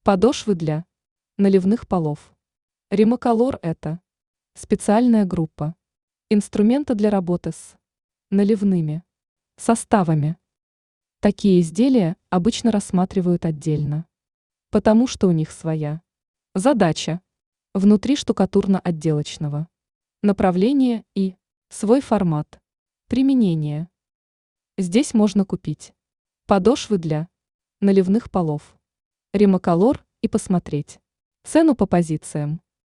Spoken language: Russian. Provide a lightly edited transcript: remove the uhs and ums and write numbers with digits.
Подошвы для наливных полов. Римоколор – это специальная группа. Инструменты для работы с наливными составами. Такие изделия обычно рассматривают отдельно, потому что у них своя задача внутри штукатурно-отделочного направления и свой формат применения. Здесь можно купить подошвы для наливных полов, римоколор и посмотреть цену по позициям.